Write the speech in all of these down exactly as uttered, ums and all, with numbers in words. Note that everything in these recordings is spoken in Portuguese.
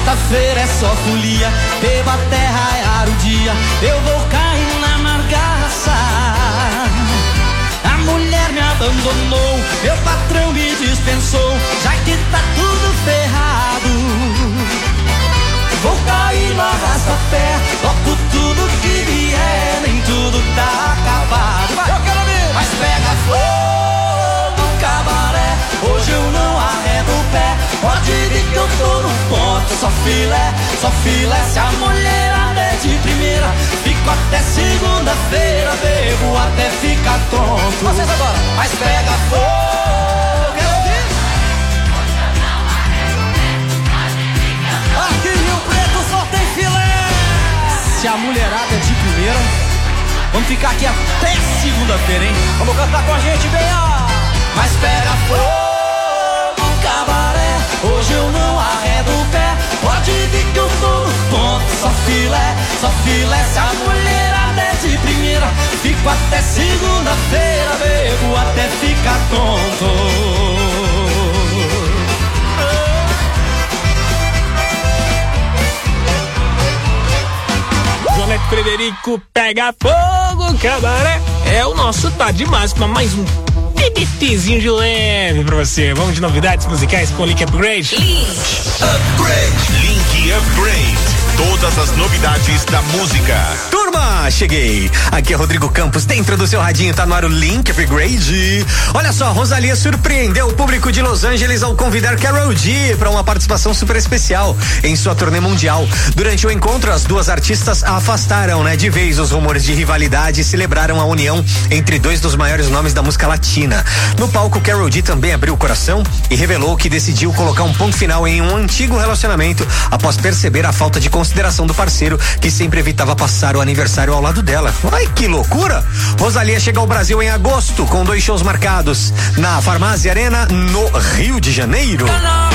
Sexta-feira é só folia, bebo até raiar o dia. Eu vou cair na margaça. A mulher me abandonou, meu patrão me dispensou, já que tá tudo ferrado. Vou cair no arrasta-pé, toco tudo que vier, nem tudo tá acabado. Vai, eu quero ver. Mas pega fogo, cabaré, hoje eu não arredo o pé. Pode vir que eu tô no ponto, só filé, só filé. Se a mulherada é de primeira, fico até segunda-feira, bebo até ficar tonto. Vocês agora, mas pega fogo, quero ouvir. Aqui em Rio Preto só tem filé. Se a mulherada é de primeira, vamos ficar aqui até segunda-feira, hein? Vamos cantar com a gente, bem, ó. Mas pega fogo, cabaré, hoje eu não arredo o pé. Pode vir que eu tô no ponto, só filé, só filé. Se a mulherada é de primeira, fico até segunda-feira, bebo até ficar tonto. Joneto Frederico, pega fogo, cabaré. É o nosso Tá Demais pra mais um TBTzinho de leve pra você. Vamos de novidades musicais com o Link Upgrade. Link Upgrade. Link Upgrade. Todas as novidades da música. Turma, cheguei. Aqui é Rodrigo Campos, dentro do seu radinho, tá no ar o Link Upgrade. Olha só, Rosalía surpreendeu o público de Los Angeles ao convidar Karol G para uma participação super especial em sua turnê mundial. Durante o encontro, as duas artistas afastaram, né, de vez os rumores de rivalidade e celebraram a união entre dois dos maiores nomes da música latina. No palco, Karol G também abriu o coração e revelou que decidiu colocar um ponto final em um antigo relacionamento após perceber a falta de consideração do parceiro, que sempre evitava passar o aniversário ao lado dela. Ai, que loucura! Rosalía chega ao Brasil em agosto com dois shows marcados na Farmácia Arena, no Rio de Janeiro.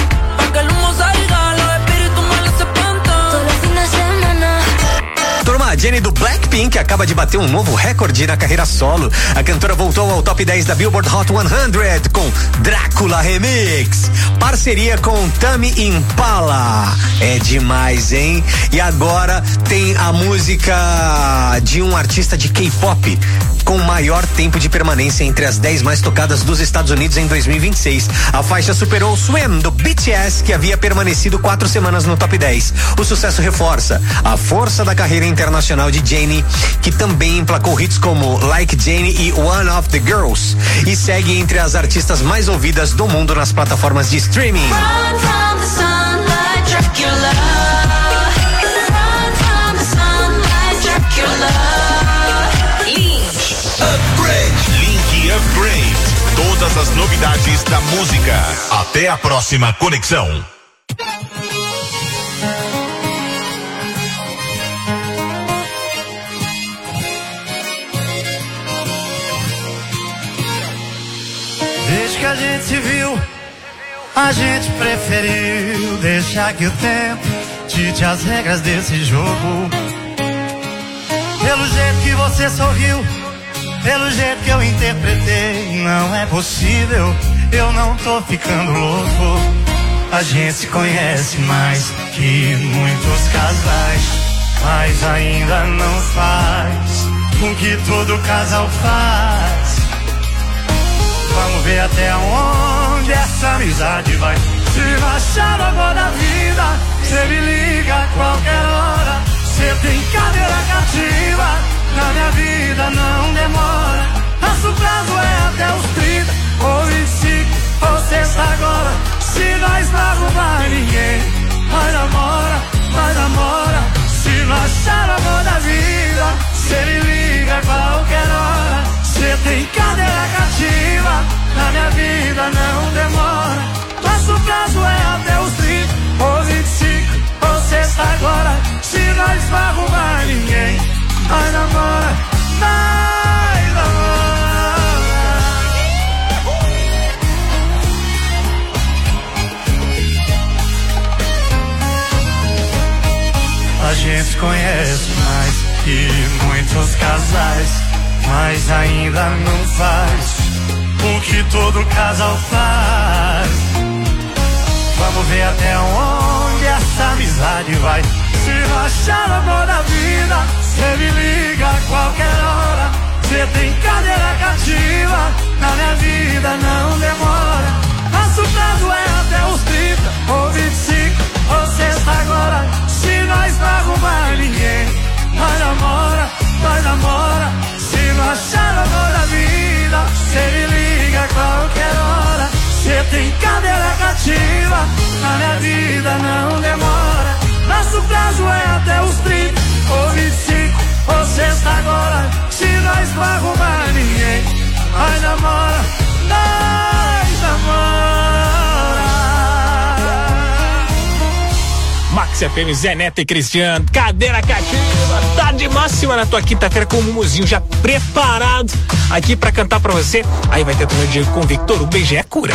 Turma, a Jennie do Blackpink acaba de bater um novo recorde na carreira solo. A cantora voltou ao top dez da Billboard Hot cem com Drácula Remix. Parceria com Tame Impala. É demais, hein? E agora tem a música de um artista de K-pop com maior tempo de permanência entre as dez mais tocadas dos Estados Unidos em dois mil e vinte e seis. A faixa superou Swim, do B T S, que havia permanecido quatro semanas no top dez. O sucesso reforça a força da carreira internacional de Jennie, que também emplacou hits como Like Jennie e One of the Girls, e segue entre as artistas mais ouvidas do mundo nas plataformas de streaming. Run from the sunlight, Dracula. Run from the sunlight, Dracula. Upgrade. Link Upgrade. Todas as novidades da música. Até a próxima conexão. Desde que a gente se viu, a gente preferiu deixar que o tempo dite as regras desse jogo. Pelo jeito que você sorriu, pelo jeito que eu interpretei, não é possível, eu não tô ficando louco. A gente se conhece mais que muitos casais, mas ainda não faz o que todo casal faz. Vamos ver até onde essa amizade vai. Se rachar agora da vida, cê me liga a qualquer hora. Cê tem cadeira cativa, na minha vida não demora. Nosso prazo é até os trinta ou vinte e cinco, ou sexta agora. Se nós não arrumar ninguém, vai namora, vai namora. Se não achar amor da vida, cê me liga a qualquer hora. Cê tem cadeira cativa, na minha vida não demora. Nosso prazo é até os trinta ou vinte e cinco, ou sexta agora. Se nós não arrumar ninguém, vai namora, vai namora. A gente conhece mais que muitos casais, mas ainda não faz o que todo casal faz. Vamos ver até onde essa amizade vai. Se não achar o amor da vida, cê me liga a qualquer hora. Cê tem cadeira cativa, na minha vida não demora. Nosso prazo é até os trinta, ou vinte e cinco, ou sexta agora. Se nós não arrumar ninguém, nós namora, nós namora. Se não achar o amor da vida, cê me liga a qualquer hora. Cê tem cadeira cativa, na minha vida não demora. Nosso prazo é até os trinta, ou vinte e cinco, ou sexta agora. Se nós não arrumar ninguém, nós namora, nós namora. Max F M, Zé Neto e Cristiano, cadeira cativa, tá de máxima na tua quinta-feira com o Mumuzinho já preparado aqui pra cantar pra você. Aí vai ter também o Diego com o Victor, o beijo é cura.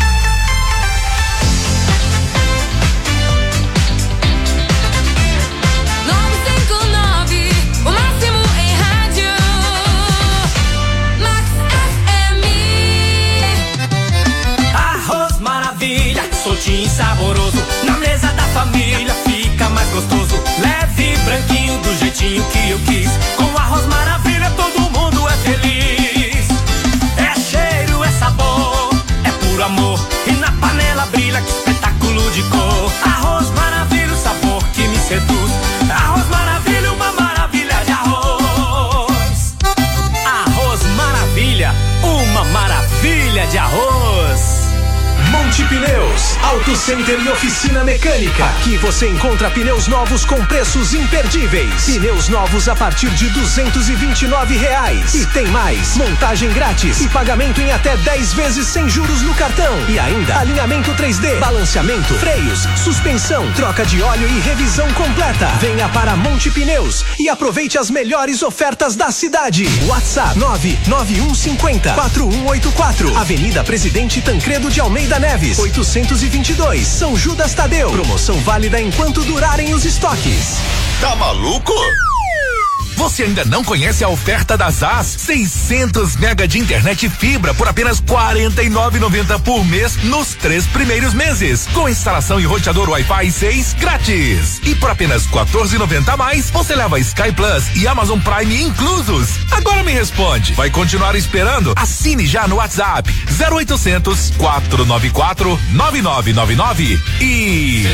Soltinho e saboroso, na mesa da família fica mais gostoso. Leve, branquinho, do jeitinho que eu quis. Com arroz maravilha todo mundo é feliz. É cheiro, é sabor, é puro amor. E na panela brilha, que espetáculo de cor. Arroz maravilha, o sabor que me seduz. Arroz maravilha, uma maravilha de arroz. Arroz maravilha, uma maravilha de arroz. Monte Pneus, Auto Center e Oficina Mecânica. Aqui você encontra pneus novos com preços imperdíveis. Pneus novos a partir de duzentos e vinte e nove reais. E tem mais, montagem grátis e pagamento em até dez vezes sem juros no cartão. E ainda, alinhamento três D, balanceamento, freios, suspensão, troca de óleo e revisão completa. Venha para Monte Pneus e aproveite as melhores ofertas da cidade. WhatsApp nove nove um cinco zero quatro um oito quatro. Avenida Presidente Tancredo de Almeida Neves, oitocentos e vinte e dois, São Judas Tadeu. Promoção válida enquanto durarem os estoques. Tá maluco? Você ainda não conhece a oferta da Z A S? seiscentos mega de internet fibra por apenas quarenta e nove reais e noventa centavos por mês nos três primeiros meses, com instalação e roteador Wi-Fi seis grátis. E por apenas quatorze reais e noventa centavos a mais, você leva Sky Plus e Amazon Prime inclusos. Agora me responde, vai continuar esperando? Assine já no WhatsApp zero oitocentos, quatrocentos e noventa e quatro, nove nove nove nove e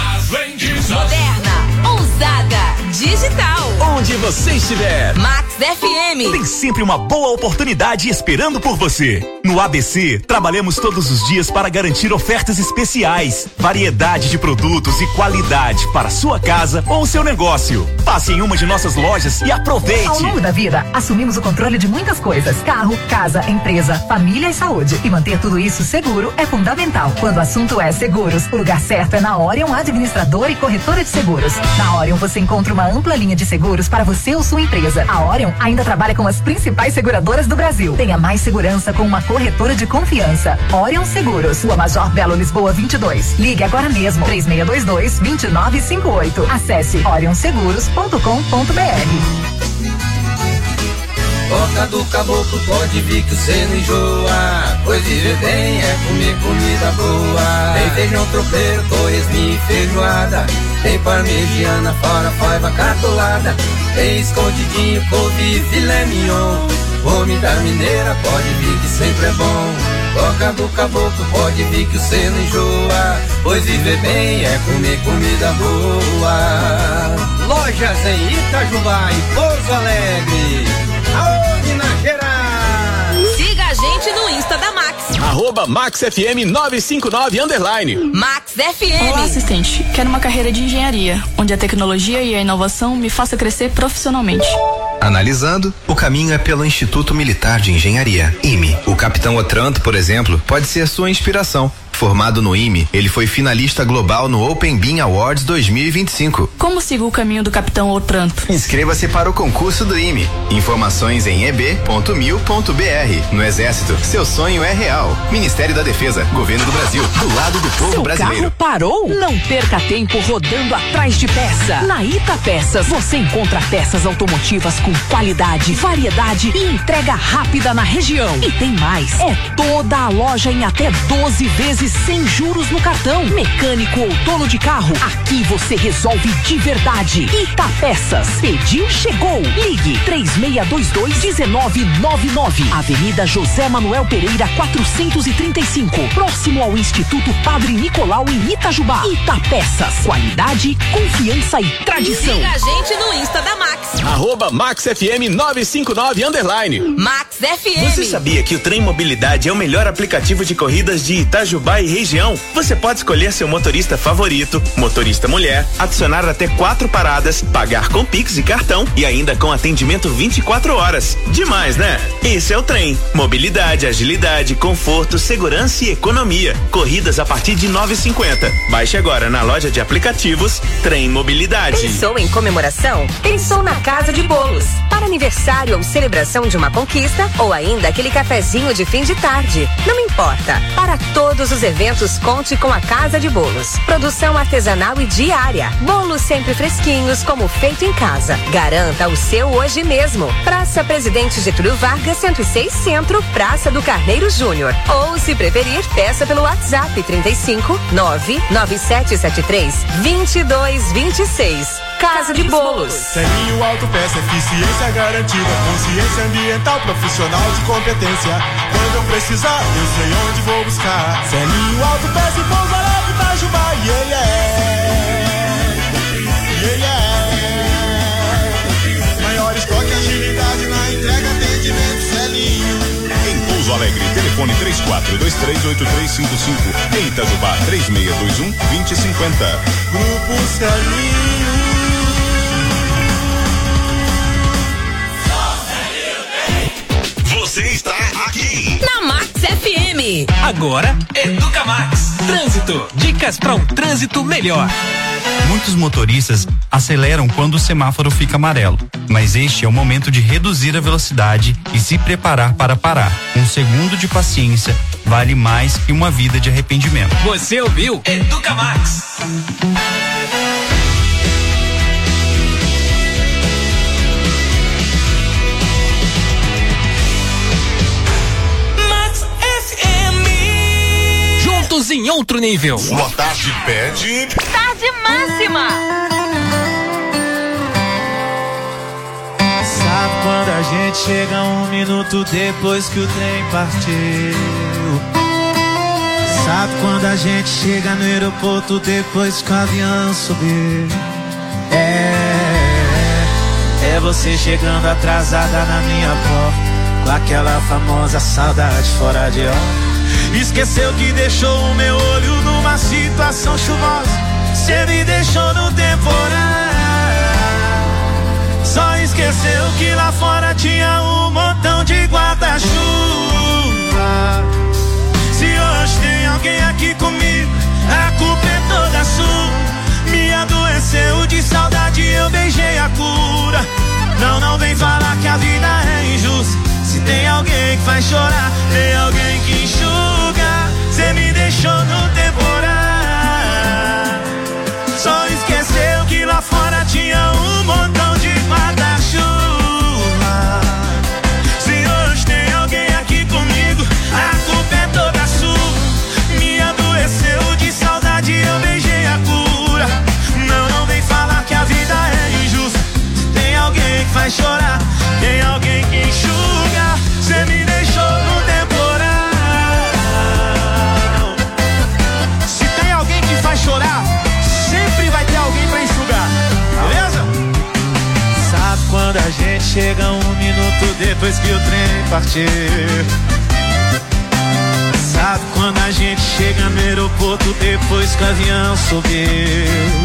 moderna, ousada, digital. Onde você estiver, Max F M tem sempre uma boa oportunidade esperando por você. No A B C, trabalhamos todos os dias para garantir ofertas especiais, variedade de produtos e qualidade para sua casa ou seu negócio. Passe em uma de nossas lojas e aproveite. Ao longo da vida, assumimos o controle de muitas coisas: carro, casa, empresa, família e saúde. E manter tudo isso seguro é fundamental. Quando o assunto é seguros, o lugar certo é na Orion Administradora e Corretora de Seguros. Na Orion você encontra uma ampla linha de seguros para você ou sua empresa. A Orion ainda trabalha com as principais seguradoras do Brasil. Tenha mais segurança com uma corretora de confiança. Orion Seguros, Rua Major Belo Lisboa vinte e dois. Ligue agora mesmo, três seis dois dois, dois nove cinco oito. Acesse orion seguros ponto com ponto b r. Boca do caboclo pode vir que você não enjoa. Pois viver bem é comer comida boa. Tem feijão tropeiro, torresminho e feijoada. Tem parmegiana, fora faiva catolada. Tem escondidinho, couve e filé mignon. Homem da mineira pode vir que sempre é bom. Boca do caboclo pode vir que você não enjoa. Pois viver bem é comer comida boa. Lojas em Itajubá e Pouso Alegre. Aô, Minas Gerais! Siga a gente no Insta da Max. Arroba Max F M nove cinco nove underline. Max F M. Olá, assistente. Quero uma carreira de engenharia, onde a tecnologia e a inovação me faça crescer profissionalmente. Analisando, o caminho é pelo Instituto Militar de Engenharia, I M E. O capitão Otranto, por exemplo, pode ser sua inspiração. Formado no I M E, ele foi finalista global no Open Bean Awards dois mil e vinte e cinco. Como sigo o caminho do capitão Otranto? Inscreva-se para o concurso do I M E. Informações em e b ponto mil ponto b r. No Exército, seu sonho é real. Ministério da Defesa, Governo do Brasil, do lado do povo Seu brasileiro. carro parou? Não perca tempo rodando atrás de peça. Na Ita Peças, você encontra peças automotivas com qualidade, variedade e entrega rápida na região. E tem mais, é toda a loja em até doze vezes vezes sem juros no cartão. Mecânico ou dono de carro, aqui você resolve de verdade. Itapeças, pediu, chegou. Ligue três seis dois dois, um nove nove nove. Avenida José Manuel Pereira, quatrocentos e trinta e cinco, próximo ao Instituto Padre Nicolau em Itajubá. Itapeças, qualidade, confiança e tradição. Siga a gente no Insta da Max. Arroba Max F M nove cinco nove underline. Max F M. Você sabia que o Trem Mobilidade é o melhor aplicativo de corridas de Itajubá e região? Você pode escolher seu motorista favorito, motorista mulher, adicionar até quatro paradas, pagar com Pix e cartão e ainda com atendimento vinte e quatro horas. Demais, né? Esse é o Trem. Mobilidade, agilidade, conforto, segurança e economia. Corridas a partir de nove e cinquenta. Baixe agora na loja de aplicativos Trem Mobilidade. Pensou em comemoração? Pensou na Casa de Bolos. Para aniversário ou celebração de uma conquista ou ainda aquele cafezinho de fim de tarde. Não importa. Para todos os eventos, conte com a Casa de Bolos. Produção artesanal e diária. Bolos sempre fresquinhos, como feito em casa. Garanta o seu hoje mesmo. Praça Presidente Getúlio Vargas, cento e seis Centro, Praça do Carneiro Júnior. Ou, se preferir, peça pelo WhatsApp trinta e cinco, nove nove sete sete três, vinte e dois vinte e seis. Casa de Bolos. Selinho Autopeça, eficiência garantida, consciência ambiental, profissional de competência. Quando eu precisar, eu sei onde vou buscar. Selinho Autopeça e Pouso Alegre, Itajubá, yeah, yeah. Yeah, yeah. Maior estoque, agilidade na entrega, atendimento, Selinho. Em Pouso Alegre, telefone três quatro dois três oito três cinco cinco. Em Itajubá, três seis dois um, dois zero cinco zero. Grupo Selinho. Você está aqui na Max F M. Agora, Educa Max. Trânsito. Dicas para um trânsito melhor. Muitos motoristas aceleram quando o semáforo fica amarelo, mas este é o momento de reduzir a velocidade e se preparar para parar. Um segundo de paciência vale mais que uma vida de arrependimento. Você ouviu? Educa Max. Em outro nível. Boa tarde, pede. Tarde máxima. Sabe quando a gente chega um minuto depois que o trem partiu? Sabe quando a gente chega no aeroporto depois que o avião subiu? É, é você chegando atrasada na minha porta, com aquela famosa saudade fora de hora. Esqueceu que deixou o meu olho numa situação chuvosa. Cê me deixou no temporal. Só esqueceu que lá fora tinha um montão de guarda-chuva. Se hoje tem alguém aqui comigo, a culpa é toda sua. Me adoeceu de saudade, eu beijei a cura. Não, não vem falar que a vida é injusta. Se tem alguém que faz chorar, tem alguém que enxuga. Cê me deixou no temporal. Só esqueceu que lá fora tinha um montão de guarda-chuva. Se hoje tem alguém aqui comigo, a culpa é toda sua. Me adoeceu de saudade, eu beijei a cura. Não, não vem falar que a vida é injusta. Se tem alguém que faz chorar, tem alguém que enxuga. Cê me deixou no temporal. Se tem alguém que faz chorar, sempre vai ter alguém pra enxugar. Beleza? Sabe quando a gente chega um minuto depois que o trem partiu? Sabe quando a gente chega no aeroporto depois que o avião subiu?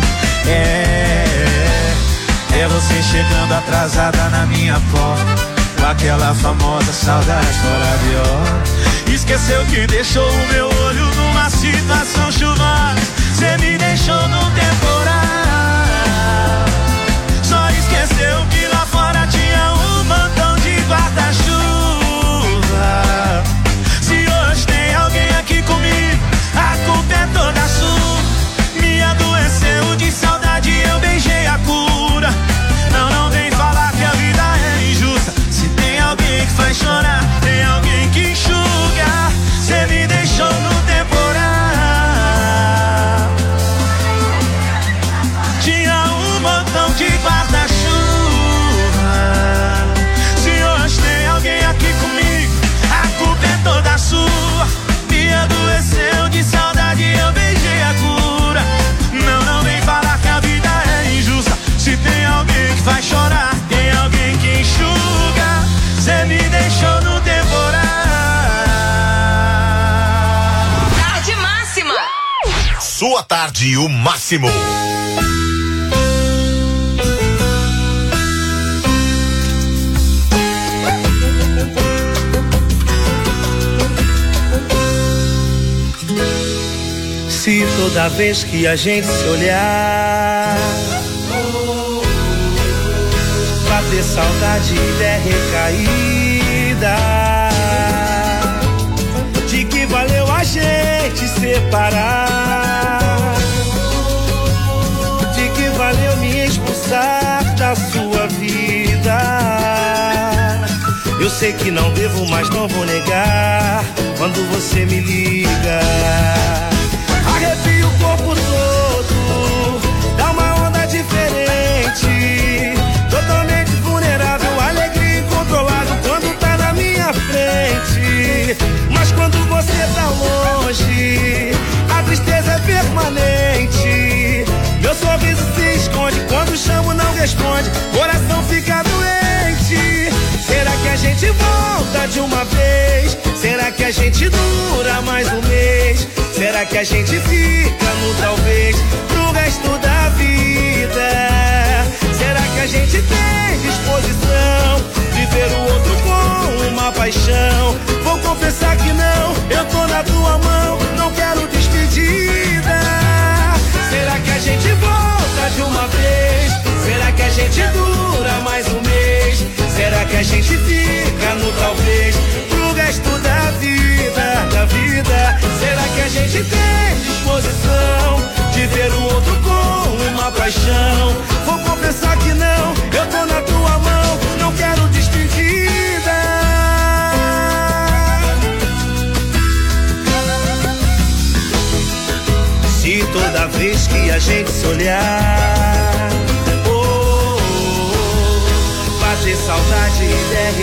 É, é você chegando atrasada na minha porta, com aquela famosa saudade fora de hora. Esqueceu que deixou o meu olho numa situação chuvosa. Cê me deixou no temporal. Só esqueceu que lá fora tinha um montão de guarda-chuva. Se hoje tem alguém aqui comigo, a culpa é toda sua. Me adoeceu de saudade, eu beijei a cura. Não, não vem falar que a vida é injusta. Tem alguém que faz chorar, tem alguém que enxuga. Cê me deixou no temporal. Sua tarde, o máximo. Se toda vez que a gente se olhar bater saudade e der recaída, de que valeu a gente separar, de que valeu me expulsar da sua vida. Eu sei que não devo, mas não vou negar quando você me liga. Arrepio o corpo todo, dá uma onda diferente, totalmente vulnerável, alegria incontrolável quando tá na minha frente. Mas quando você tá longe, a tristeza é permanente. Meu sorriso se esconde, quando chamo não responde, coração fica doente. Será que a gente volta de uma vez? Será que a gente dura mais um mês? Será que a gente fica no talvez pro resto da vida? Será que a gente tem disposição de ver o outro com uma paixão? Vou confessar que não, eu tô na tua mão, não quero despedida. Será que a gente volta de uma vez? Será que a gente dura mais um mês? Será que a gente fica no talvez pro resto da vida, da vida? Será que a gente tem disposição de ver o outro com uma paixão? Vou confessar que não, eu tô na tua mão, não quero despedida. Se toda vez que a gente se olhar bater saudade e der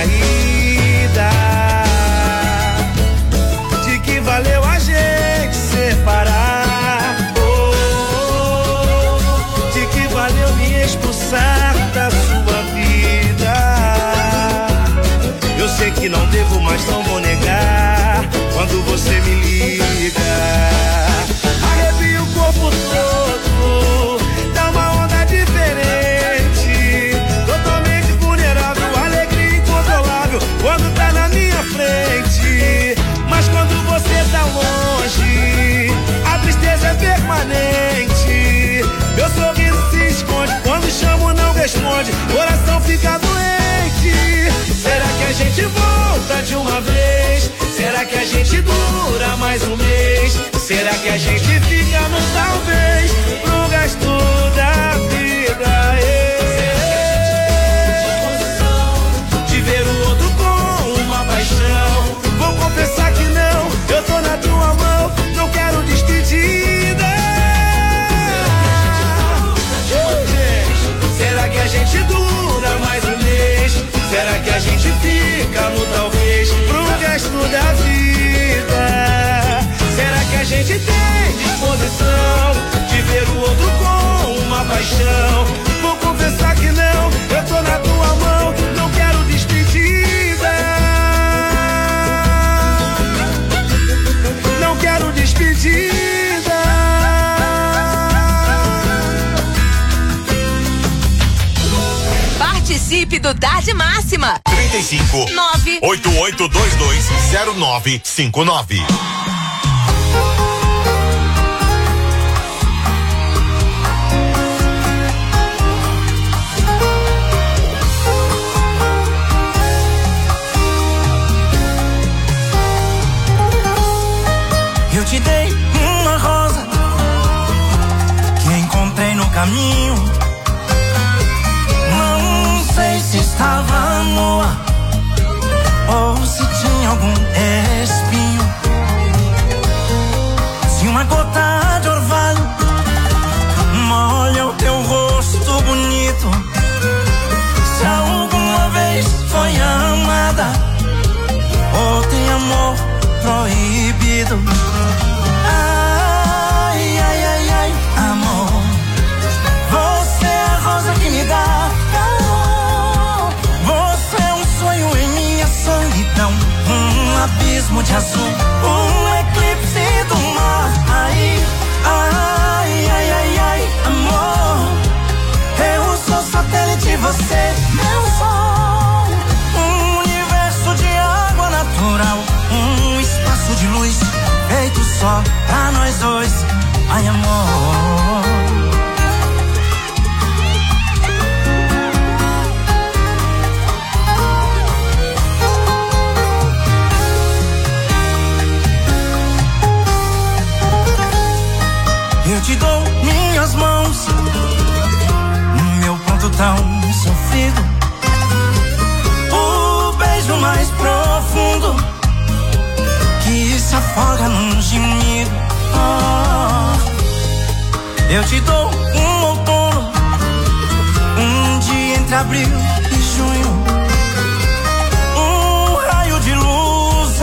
recaída, de que valeu a gente separar, oh, de que valeu me expulsar da sua vida. Eu sei que não devo, mas não vou negar quando você me liga. Arrepio o corpo todo, dá uma onda diferente, totalmente vulnerável, alegria incontrolável quando tá na minha frente. Mas quando você tá longe, a tristeza é permanente. Meu sorriso se esconde, quando chamo não responde, coração fica doente. Será que a gente volta de uma vez? Será que a gente dura mais um mês? Será que a gente fica no talvez pro resto da vida? De ver o outro com uma paixão. Vou confessar que não, eu tô na tua mão, não quero despedida. Será que a gente dura mais um mês? Será que a gente fica no talvez pro resto da vida? Será que a gente tem disposição de ver o outro com uma paixão? Vou confessar que não, eu tô na tua mão, não quero despedida. Não quero despedida. Participe do Tarde Máxima. trinta e cinco, nove oito oito dois dois zero nove cinco nove. Eu te dei uma rosa que encontrei no caminho. Não sei se estava nua ou se tinha algum espinho. Se uma gota de orvalho molha o teu rosto bonito, se alguma vez foi amada ou tem amor proibido. Ai, ai, ai, ai, amor, você é a rosa que me dá calor. Você é um sonho em minha solidão, um abismo de azul, um eclipse do mar. Ai, ai, profundo que se afoga num gemido. Oh, eu te dou um outono, um dia entre abril e junho, um raio de luz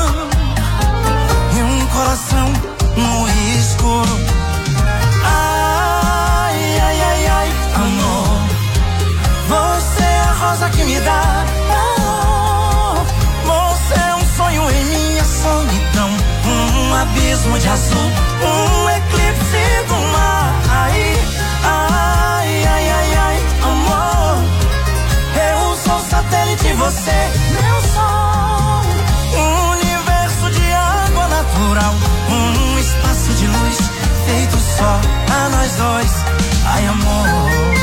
e um coração no escuro. Ai, ai, ai, ai, amor, você é a rosa que me dá amor. Você é um sonho em minha solidão, um abismo de azul, um eclipse do mar. Ai, ai, ai, ai, ai, amor, eu sou satélite, você meu sol. Um universo de água natural, um espaço de luz feito só a nós dois. Ai, amor.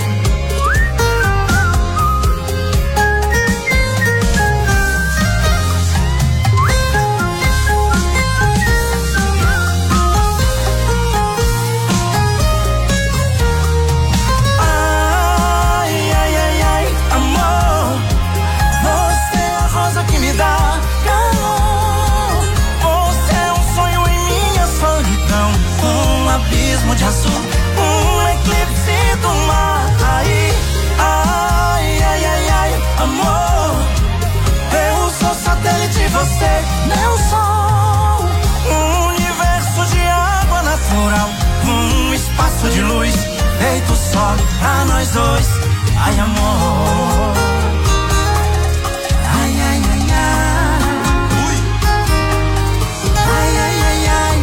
De azul, um eclipse do mar. Ai, ai, ai, ai, ai, amor, eu sou satélite, você meu sol. Um universo de água natural, um espaço de luz feito só pra nós dois. Ai, amor. Ai, ai, ai, ai. Ui. Ai, ai, ai, ai.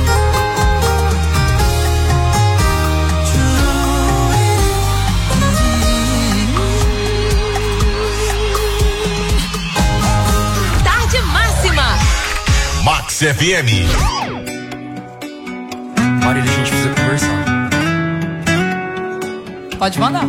Max F M. Marília, a gente precisa conversar. Pode mandar.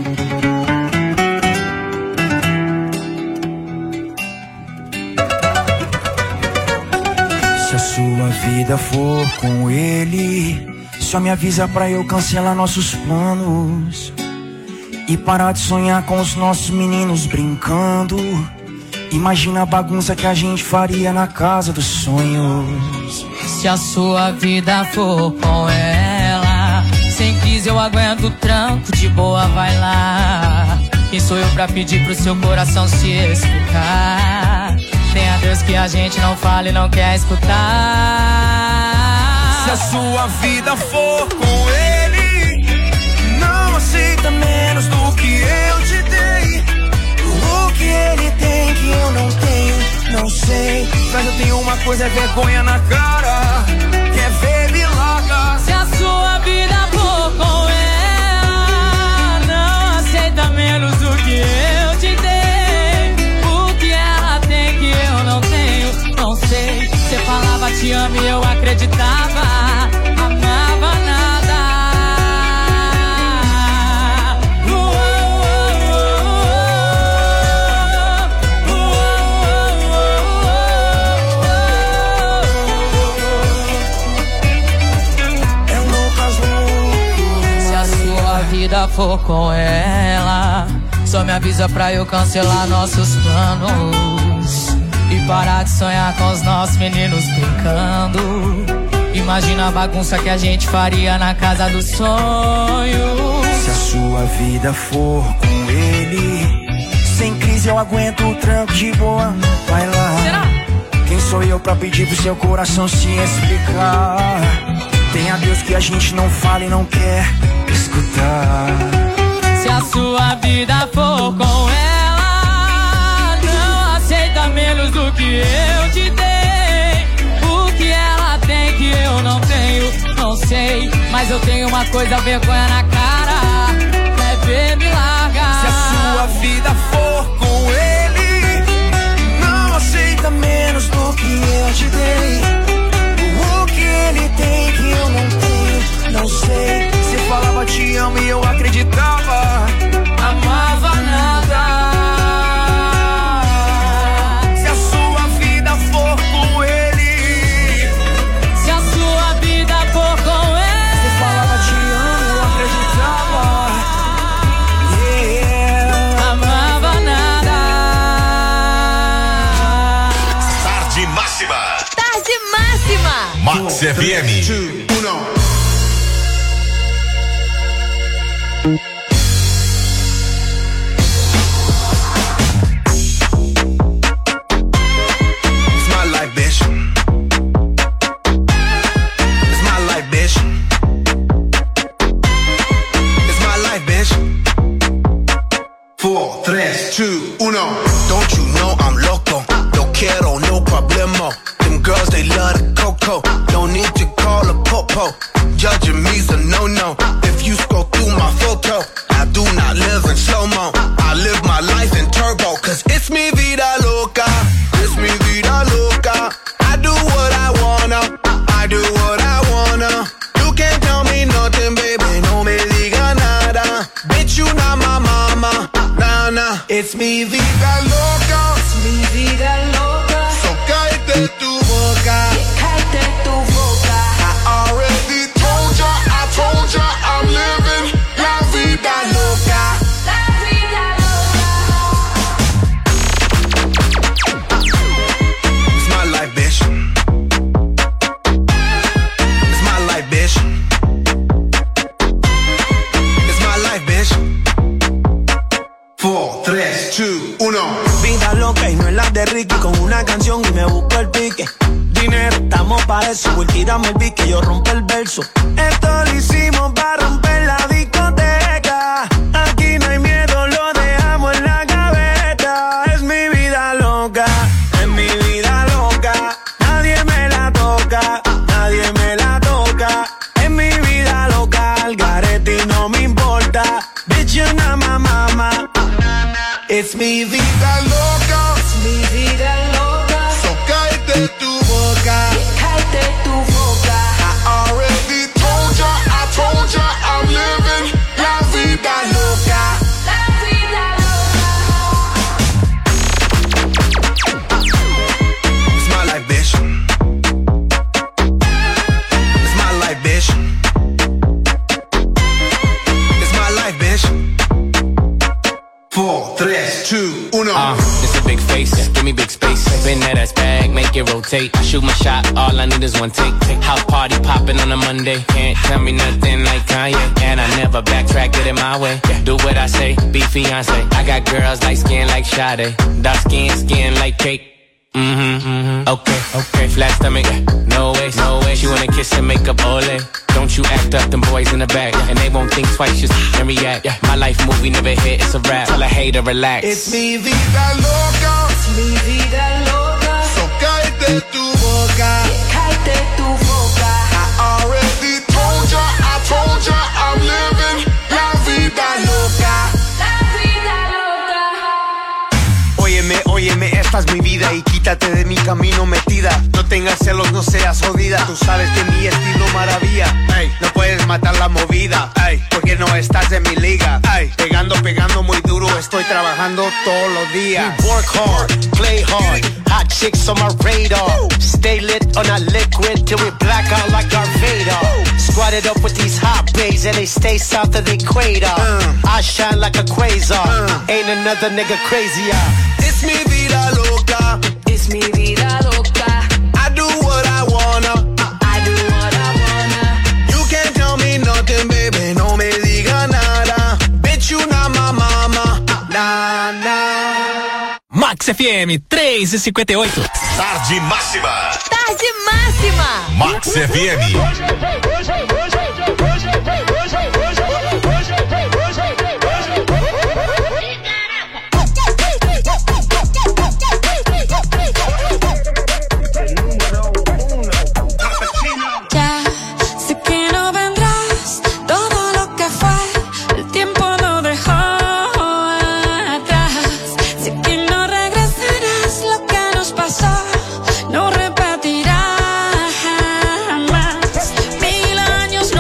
Se a sua vida for com ele, só me avisa pra eu cancelar nossos planos e parar de sonhar com os nossos meninos brincando. Imagina a bagunça que a gente faria na casa dos sonhos. Se a sua vida for com ela, sem crise eu aguento o tranco, de boa vai lá. Quem sou eu pra pedir pro seu coração se explicar? Tem a Deus que a gente não fala e não quer escutar. Se a sua vida for com ele, não aceita menos do que eu te dei. O que ele tem que eu não tenho, não sei. Mas eu tenho uma coisa, é vergonha na cara. Quer ver me largar? Se a sua vida for com ela, não aceita menos do que eu te dei. O que ela tem que eu não tenho, não sei. Você falava te amo e eu acreditava, amava nada. Vida for com ela, só me avisa pra eu cancelar nossos planos e parar de sonhar com os nossos meninos brincando. Imagina a bagunça que a gente faria na casa dos sonhos. Se a sua vida for com ele, sem crise eu aguento o tranco, de boa vai lá. Será? Quem sou eu pra pedir pro seu coração se explicar? Tem a Deus que a gente não fala e não quer escutar. Se a sua vida for com ela, não aceita menos do que eu te dei. O que ela tem que eu não tenho, não sei. Mas eu tenho uma coisa, vergonha na cara. Quer ver me largar? Se a sua vida for com ele, não aceita menos do que eu te dei. O que ele tem que eu não tenho, não sei. Você falava te amo e eu acreditava, amava nada. Se a sua vida for com ele, se a sua vida for com ele, você falava te amo e eu acreditava, yeah. Amava nada. Max F M. Two, uno. Don't you know I'm loco? No quiero, no problemo. Them girls, they love the coco. No need to call a popo. Judging me's a no-no. If you scroll through my photo, I do not live in slow-mo. I live my life in turbo, cause it's mi vida loca. It's mi vida loca. I do what I wanna. I do what I wanna. You can't tell me nothing, baby. No me diga nada. Bitch, you not my mama. Nah, nah. It's mi vida loca. It's mi vida loca. So cállate tu boca. Cállate tu boca. I already told ya, I told ya, I'm living la vida loca. La vida loca. It's my life, bitch. It's my life, bitch. It's my life, bitch. Four, tres, two, uno. Vida loca y no es la de Ricky. Con una canción y me busco el pique. Dinero, estamos pa' eso. Voy, tírame el pique, yo rompo el verso. Esto lo hicimos para romper la discoteca. Aquí no hay miedo, lo dejamos en la gaveta. Es mi vida loca, es mi vida loca. Nadie me la toca, nadie me la toca. Es mi vida loca, al garete y no me importa. Bitch, you're not my mama. Es mi vida loca. Es mi vida loca. So cállate tu boca. Cállate tu boca. I already told ya, I told ya, I'm living la vida loca. La vida loca. It's my life, bitch. It's my life, bitch. It's my life, bitch. Four, tres, two, uno. Uh, it's a big face, give me big space. Spin that ass bag, make it rotate. I shoot my shot, all I need is one take. House party popping on a Monday. Can't tell me nothing like Kanye. And I never backtrack, get it my way. Do what I say, be fiance. I got girls light skin like Sade. Dark skin, skin like cake. Mm-hmm, mm-hmm. Okay, okay. Flat stomach, no way, no way. She wanna kiss and make up ole. Don't you act up, them boys in the back. And they won't think twice, just and react. My life movie never hit, it's a rap. Tell a hater, relax. It's mi vida loca. It's mi vida loca. So cállate tu boca. Cállate tu boca. I already told ya, I told ya, I'm living la vida loca. La vida loca. Óyeme, óyeme, esta es mi vida y quítate de mi camino metida. No tengas celos, no seas jodida. Tú sabes que mi estilo maravilla. Ey, no puedes matar la movida. Ey, porque no estás en mi liga. Ey, pegando, pegando muy duro. Estoy trabajando todos los días. We work hard, play hard. Hot chicks on my radar. Stay lit on a liquid till we black out like Darth Vader. Squatted up with these hot bays and they stay south of the equator. I shine like a quasar. Ain't another nigga crazier. It's mi vida loca. It's mi vida loca. I do what I wanna. I do what I wanna. You can't tell me nothing, baby. No me diga nada. Bitch, you not my mama. Nah, nah. Max F M três e cinquenta e oito. Tarde máxima. Tarde máxima. Max F M. No repetirá jamás. Mil años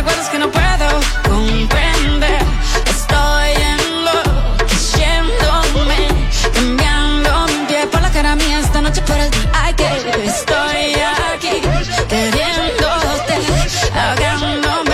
recuerdos que no puedo comprender. Estoy enloqueciéndome, cambiando mi piel por la cara mía esta noche por el día. Ay, que estoy aquí queriéndote, ahogándome.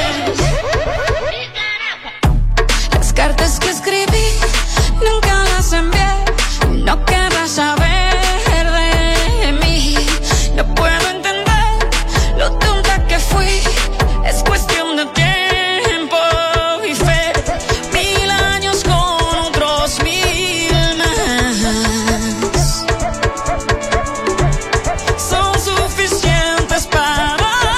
Las cartas que escribí nunca las envié. No querrás saber de mí. No puedo entender lo tonta que fui. Es cuestión de tiempo y fe. Mil años con otros mil más son suficientes para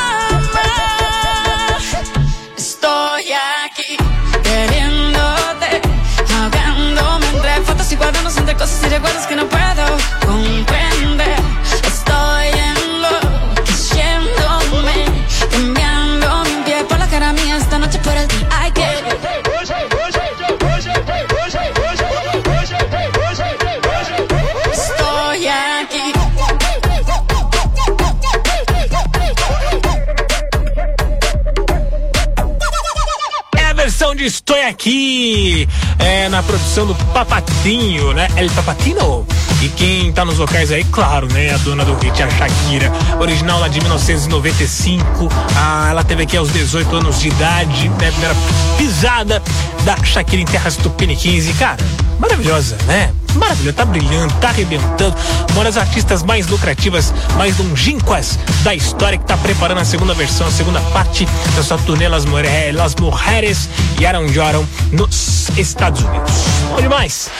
amar. Estoy aquí queriéndote, ahogándome entre fotos y cuadernos, entre cosas y recuerdos que no puedo comprender. Estoy enloqueciéndome, cambiando mi piel por la cara mía esta noche por el día. Ay, que estoy aquí. É a versão de Estou Aqui, é, na produção do Papatinho, né? El Papatino. E quem tá nos vocais aí, claro, né? A dona do hit, a Shakira. Original lá de mil novecentos e noventa e cinco. Ah, ela teve aqui aos dezoito anos de idade, né? Primeira pisada da Shakira em terras tupiniquins. E, cara, maravilhosa, né? Maravilhosa, tá brilhando, tá arrebentando. Uma das artistas mais lucrativas, mais longínquas da história, que tá preparando a segunda versão, a segunda parte da sua turnê Las, More- Las Mujeres e Aaron Joran nos Estados Unidos. Bom demais!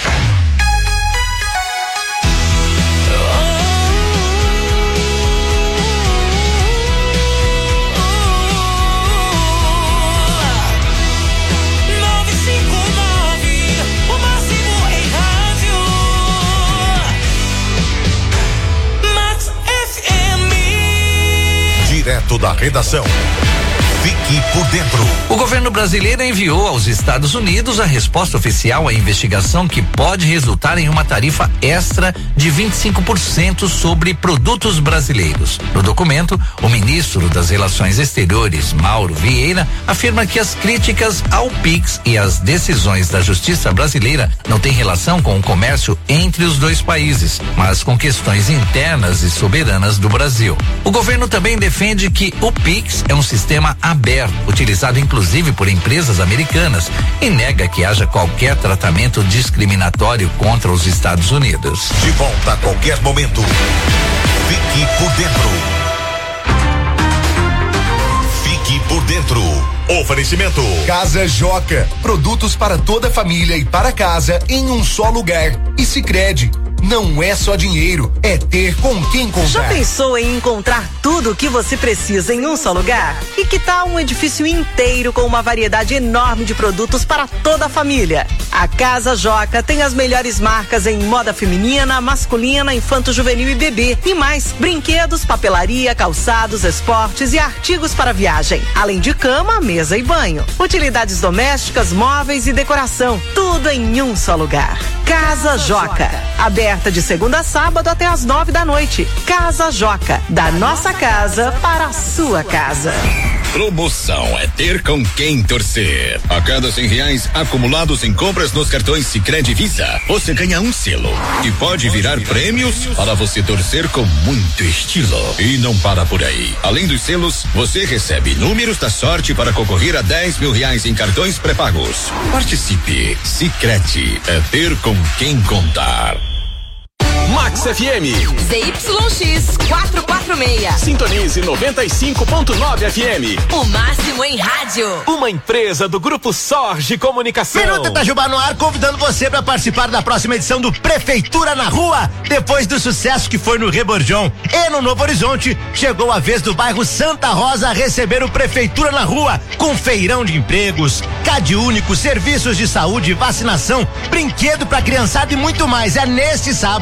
Direto da redação. Fique por dentro. O governo brasileiro enviou aos Estados Unidos a resposta oficial à investigação que pode resultar em uma tarifa extra de vinte e cinco por cento sobre produtos brasileiros. No documento, o ministro das Relações Exteriores, Mauro Vieira, afirma que as críticas ao Pix e as decisões da Justiça brasileira não têm relação com o comércio entre os dois países, mas com questões internas e soberanas do Brasil. O governo também defende que o Pix é um sistema aberto, utilizado inclusive por empresas americanas, e nega que haja qualquer tratamento discriminatório contra os Estados Unidos. De volta a qualquer momento. Fique por dentro. Fique por dentro. Oferecimento. Casa Joca. Produtos para toda a família e para casa em um só lugar. E Sicredi. Não é só dinheiro, é ter com quem comprar. Já pensou em encontrar tudo o que você precisa em um só lugar? E que tal um edifício inteiro com uma variedade enorme de produtos para toda a família? A Casa Joca tem as melhores marcas em moda feminina, masculina, infanto-juvenil e bebê. E mais, brinquedos, papelaria, calçados, esportes e artigos para viagem. Além de cama, mesa e banho. Utilidades domésticas, móveis e decoração. Tudo em um só lugar. Casa Joca. Aberta de segunda a sábado até às nove da noite. Casa Joca. Da nossa casa para a sua casa. Promoção é ter com quem torcer. A cada cem reais acumulados em compras nos cartões Sicredi Visa, você ganha um selo que pode virar prêmios para você torcer com muito estilo. E não para por aí. Além dos selos, você recebe números da sorte para concorrer a dez mil reais em cartões pré-pagos. Participe. Sicredi é ter com quem contar. Max F M. Z Y X quatrocentos e quarenta e seis. Sintonize noventa e cinco ponto nove F M. O máximo em rádio. Uma empresa do Grupo Sorge Comunicação. Minuto Itajubá no ar, convidando você para participar da próxima edição do Prefeitura na Rua. Depois do sucesso que foi no Reborjão e no Novo Horizonte, chegou a vez do bairro Santa Rosa receber o Prefeitura na Rua, com feirão de empregos, Cade Único, serviços de saúde, vacinação, brinquedo para criançada e muito mais. É neste sábado,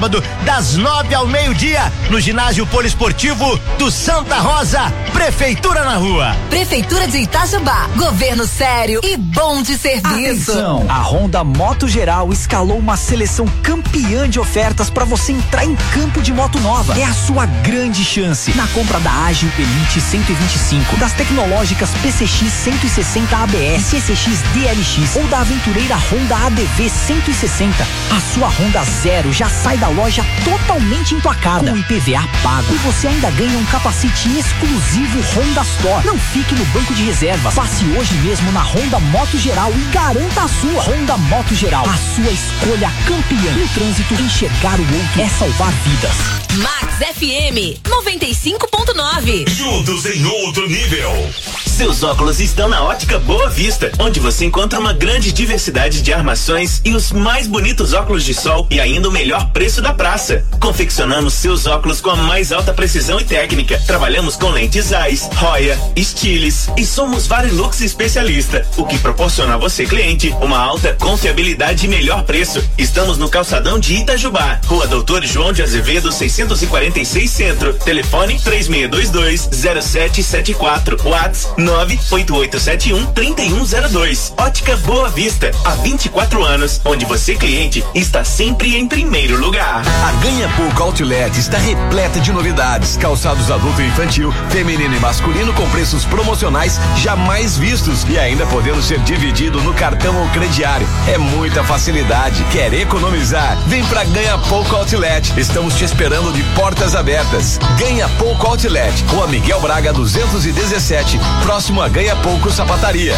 das nove ao meio-dia, no ginásio poliesportivo do Santa Rosa. Prefeitura na Rua. Prefeitura de Itajubá, governo sério e bom de serviço. Atenção, a Honda Moto Geral escalou uma seleção campeã de ofertas para você entrar em campo de moto nova. É a sua grande chance. Na compra da Ágil Elite cento e vinte e cinco, das tecnológicas P C X cento e sessenta A B S, C C X D L X ou da aventureira Honda A D V cento e sessenta, a sua Honda Zero já sai da loja totalmente emplacada, com I P V A pago, e você ainda ganha um capacete exclusivo Honda Store. Não fique no banco de reservas. Passe hoje mesmo na Honda Moto Geral e garanta a sua. Honda Moto Geral, a sua escolha campeã. No trânsito, enxergar o outro é salvar vidas. Max F M noventa e cinco ponto nove. Juntos em outro nível. Seus óculos estão na Ótica Boa Vista, onde você encontra uma grande diversidade de armações e os mais bonitos óculos de sol e ainda o melhor preço da praça. Confeccionamos seus óculos com a mais alta precisão e técnica. Trabalhamos com lentes Zeiss, Roya, Stiles e somos Varilux especialista, o que proporciona a você, cliente, uma alta confiabilidade e melhor preço. Estamos no calçadão de Itajubá, Rua Doutor João de Azevedo, seiscentos e quarenta e seis Centro. Telefone três seis dois dois zero sete sete quatro. WhatsApp nove oito oito sete um três um zero dois. Ótica Boa Vista, há vinte e quatro anos, onde você, cliente, está sempre em primeiro lugar. A Ganha Pouco Outlet está repleta de novidades, calçados adulto e infantil, feminino e masculino com preços promocionais jamais vistos e ainda podendo ser dividido no cartão ou crediário. É muita facilidade. Quer economizar? Vem pra Ganha Pouco Outlet. Estamos te esperando de portas abertas. Ganha Pouco Outlet, Rua Miguel Braga duzentos e dezessete, próximo a Ganha Pouco Sapataria.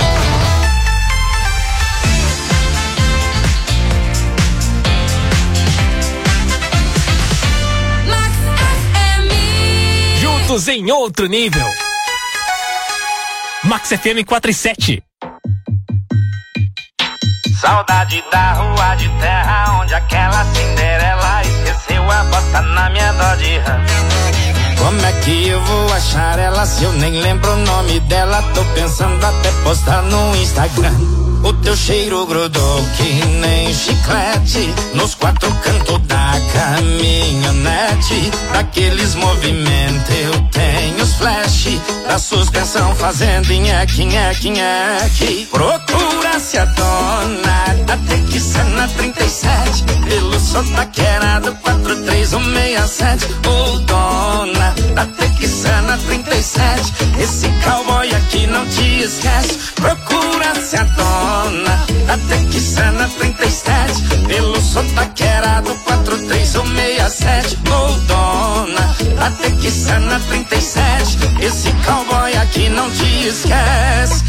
Juntos em outro nível. Max F M quatro e sete. Saudade da rua de terra onde aquela Cinderela esqueceu a bota na minha Dodge. Como é que eu vou achar ela se eu nem lembro o nome dela? Tô pensando até postar no Instagram. O teu cheiro grudou que nem chiclete nos quatro cantos da caminhonete. Daqueles movimentos eu tenho os flash da suspensão fazendo nheque, nheque, nheque. Procura-se a dona da Texana trinta e sete pelo sotaqueirado quatro três um seis sete. Ô dona da Texana trinta e sete, esse cowboy aqui não te esquece. Procura-se a dona da Texana trinta e sete pelo sotaqueirado quatro três um seis sete. Ô dona da Texana trinta e sete, esse cowboy aqui não te esquece.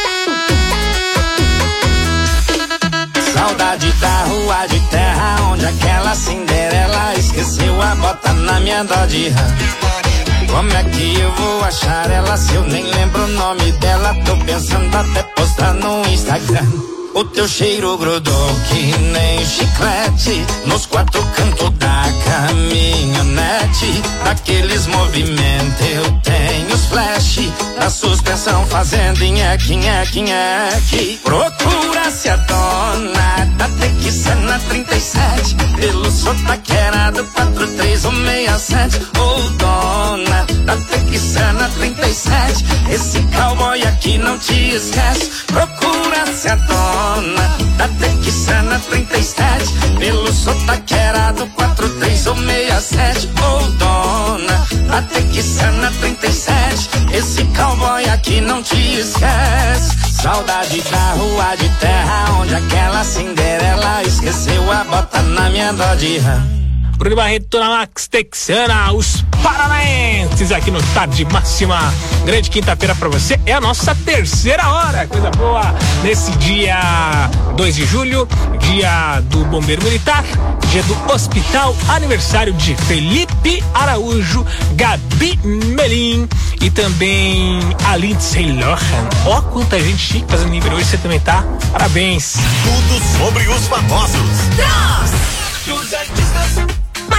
Saudade da rua de terra onde aquela Cinderela esqueceu a bota na minha Dodge. Como é que eu vou achar ela se eu nem lembro o nome dela? Tô pensando até postar no Instagram. O teu cheiro grudou que nem chiclete nos quatro cantos da caminhonete. Daqueles movimentos eu tenho os flash da suspensão fazendo nheque, nheque, nheque. Procura-se a dona da Texana trinta e sete pelo sotaqueirado quatro três um seis sete. Ô dona da Texana trinta e sete, esse cowboy aqui não te esquece. Procura-se a dona da Texana trinta e sete pelo sotaqueirado quatro três um seis sete. Ô dona da Texana trinta e sete, esse cowboy aqui não te esquece. Saudade da rua de terra onde aquela Cinderela esqueceu a bota na minha Dodge. Bruno Barreto na Max Texana, os paranaenses aqui no Tarde Máxima. Grande quinta-feira pra você, é a nossa terceira hora, coisa boa, nesse dia dois de julho, dia do Bombeiro Militar, dia do Hospital, aniversário de Felipe Araújo, Gabi Melim e também a Lindsay Lohan. Ó, quanta gente chique fazendo aniversário hoje, você também tá? Parabéns. Tudo sobre os famosos. Maria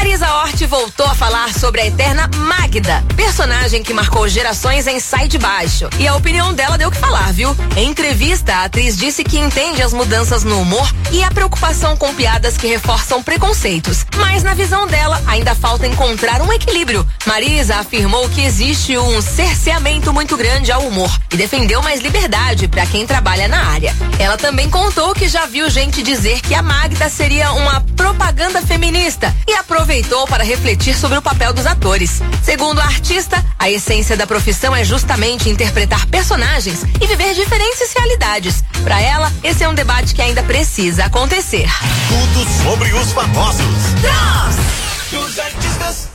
Marisa Hort voltou a falar sobre a eterna Magda, personagem que marcou gerações em Sai de Baixo. E a opinião dela deu o que falar, viu? Em entrevista, a atriz disse que entende as mudanças no humor e a preocupação com piadas que reforçam preconceitos. Mas na visão dela, ainda falta encontrar um equilíbrio. Marisa afirmou que existe um cerceamento muito grande ao humor e defendeu mais liberdade para quem trabalha na área. Ela também contou que já viu gente dizer que a Magda seria uma propaganda feminista e aproveitou para refletir sobre o papel dos atores. Segundo a artista, a essência da profissão é justamente interpretar personagens e viver diferentes realidades. Para ela, esse é um debate que ainda precisa acontecer. Tudo sobre os famosos. Nós! Os artistas.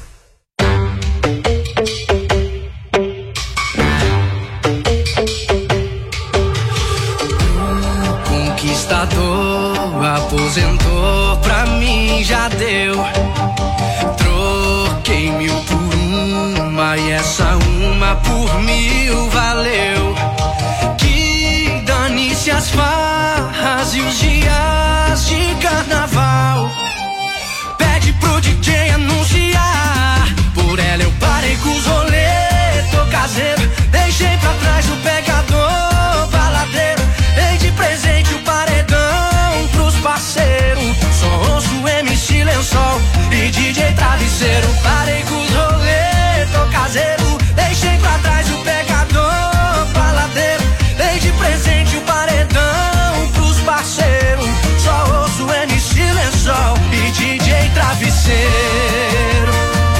Conquistador, aposentou, pra mim já deu. Troquei mil por uma e essa uma por mil valeu. Que dane-se as farras e os dias de carnaval. Pede pro D J anunciar, por ela eu parei com os rolê. Tô caseiro, deixei pra trás o pegador baladeiro. Dei de presente o paredão pros parceiros. Só ouço M C Lençol e D J Travesseiro. Parei com os rolê, tô caseiro. Deixei pra trás o pegador baladeiro. Dei de presente o paredão pros parceiros. Só ouço M C Lençol e D J Travesseiro.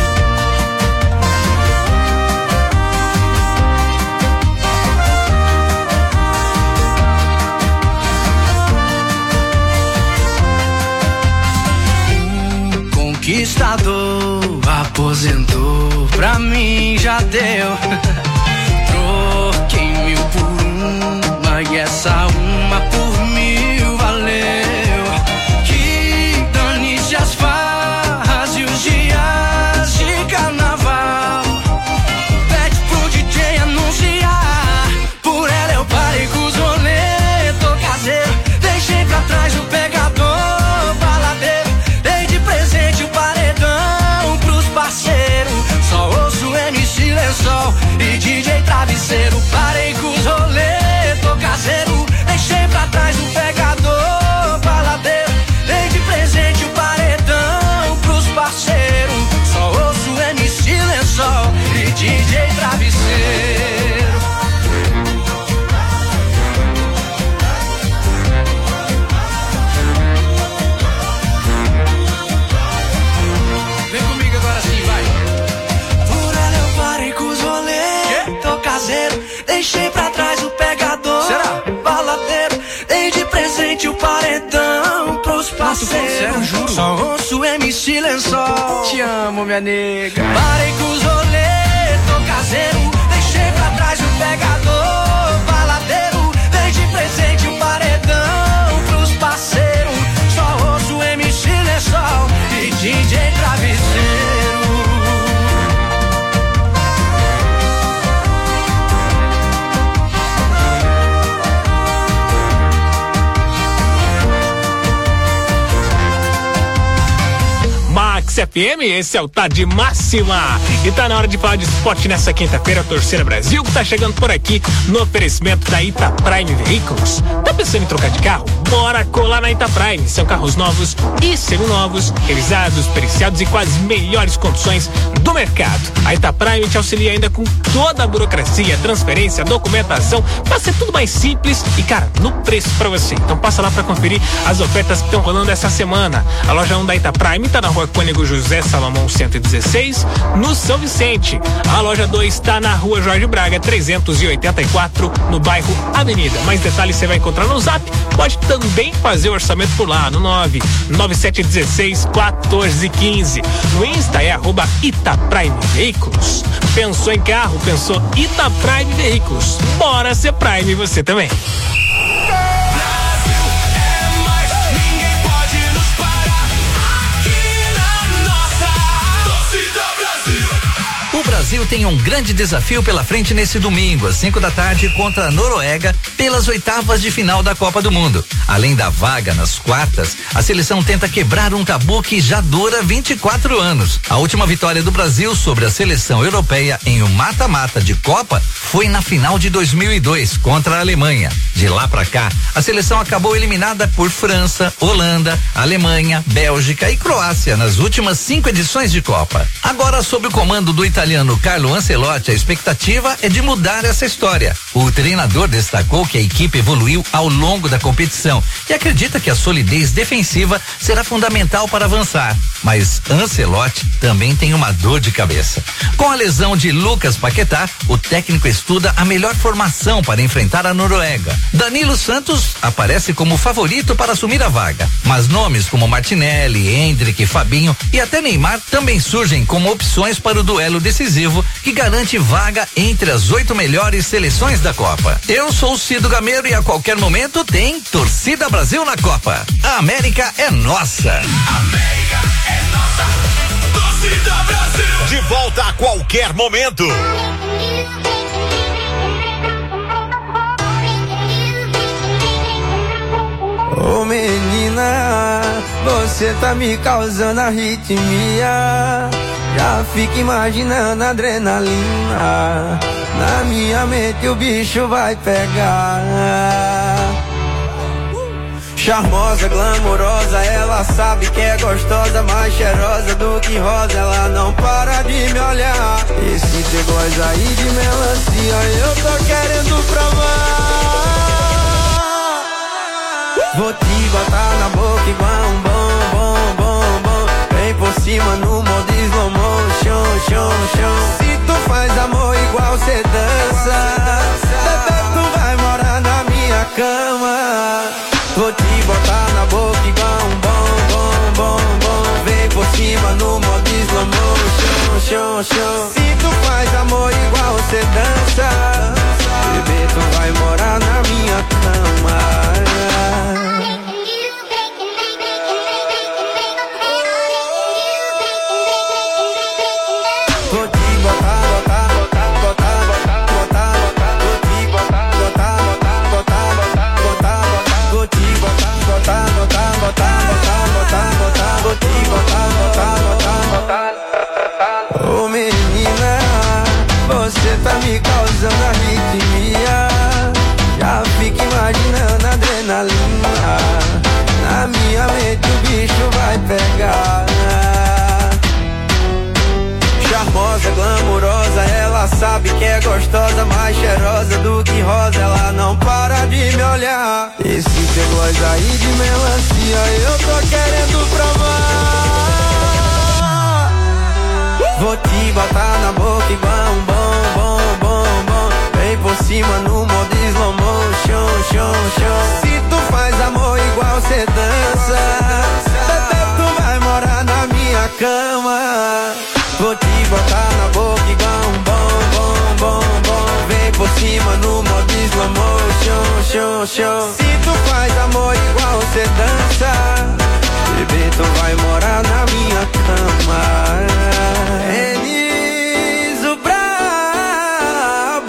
Conquistador, aposentou, pra mim já deu. Troquei mil por uma e essa uma por mil valeu. Que dane-se as farras e os dias de carnaval. Pede pro D J anunciar, por ela eu parei com os rolê. Tô caseiro, deixei pra trás o pegador baladeiro. Dei de presente o paredão pros parceiros. Só ouço M C Lençol e D J Travesseiro. Parei com os rolê, tô caseiro. Deixei pra trás o pegador baladeiro. Dei de presente o paredão pros parceiros. Só ouço M C Lençol e D J Travesseiro. Vem comigo agora sim, vai. Por ela eu parei com os rolê. Tô caseiro, deixei pra trás o pegador. Será? Baladeiro, dei de presente o paredão pros parceiros. Juro. Só ouço M C Lençol. Te amo, minha nega. Parei com os rolê, tô caseiro. Deixei pra trás o pegador. Baladeiro, dei de presente o paredão pros parceiros. Só ouço M C Lençol e D J Travesseiro. Max F M, esse é o Tá de Máxima. E tá na hora de falar de esporte nessa quinta-feira, Torcida Brasil, que tá chegando por aqui no oferecimento da Ita Prime Veículos. Tá pensando em trocar de carro? Bora colar na Ita Prime. São carros novos e seminovos, revisados, periciados e com as melhores condições do mercado. A Ita Prime te auxilia ainda com toda a burocracia, transferência, documentação, pra ser tudo mais simples e, cara, no preço pra você. Então passa lá pra conferir as ofertas que estão rolando essa semana. A loja um da Ita Prime tá na rua Cônego José Salomão cento e dezesseis, no São Vicente. A loja dois está na rua Jorge Braga trezentos e oitenta e quatro, no bairro Avenida. Mais detalhes você vai encontrar no Zap. Pode também fazer o orçamento por lá no nove nove sete um seis um quatro um cinco. No Insta é arroba Ita Prime Veículos. Pensou em carro? Pensou Ita Prime Veículos. Bora ser Prime você também. O Brasil Brasil tem um grande desafio pela frente nesse domingo, às cinco da tarde, contra a Noruega, pelas oitavas de final da Copa do Mundo. Além da vaga nas quartas, a seleção tenta quebrar um tabu que já dura vinte e quatro anos. A última vitória do Brasil sobre a seleção europeia em um mata-mata de Copa foi na final de dois mil e dois, contra a Alemanha. De lá pra cá, a seleção acabou eliminada por França, Holanda, Alemanha, Bélgica e Croácia nas últimas cinco edições de Copa. Agora, sob o comando do italiano Carlo Ancelotti, a expectativa é de mudar essa história. O treinador destacou que a equipe evoluiu ao longo da competição e acredita que a solidez defensiva será fundamental para avançar. Mas Ancelotti também tem uma dor de cabeça. Com a lesão de Lucas Paquetá, o técnico estuda a melhor formação para enfrentar a Noruega. Danilo Santos aparece como favorito para assumir a vaga, mas nomes como Martinelli, Endrick, Fabinho e até Neymar também surgem como opções para o duelo decisivo que garante vaga entre as oito melhores seleções da Copa. Eu sou o Cido Gameiro e a qualquer momento tem Torcida Brasil na Copa. A América é nossa. América é nossa. Torcida Brasil. De volta a qualquer momento. Ô oh, menina, você tá me causando arritmia. Já fico imaginando a adrenalina. Na minha mente o bicho vai pegar. Charmosa, glamourosa, ela sabe que é gostosa, mais cheirosa do que rosa, ela não para de me olhar. Esse negócio aí de melancia eu tô querendo provar. Vou te botar na boca igual um bom, bom, bom, bom. Vem por cima no modo slow motion, show, show. Se tu faz amor igual cê dança, bebê, tu vai morar na minha cama. Vou te botar na boca igual um bom, bom, bom, bom. Vem por cima no modo slow motion, show, show. Se tu faz amor igual cê dança, bebê, tu vai morar na minha cama. Ô menina, você tá me causando arritmia. Já fico imaginando a adrenalina. Na minha mente o bicho vai pegar. Charmosa, glamourosa, ela sabe que é gostosa, mais cheirosa do que rosa, ela não para de me olhar. Esse negócio aí de melancia eu tô querendo provar. Vou te botar na boca igual um bom, bom, bom, bom. Vem por cima no modo slow motion, show, show. Se tu faz amor igual cê dança, bebê, tu vai morar na minha cama. Vou te botar na boca igual um bom, bom, bom, bom. Vem por cima no modo slow motion, show, show. Se tu faz amor igual cê dança, bebê, tu vai morar na minha cama. Enis o brabo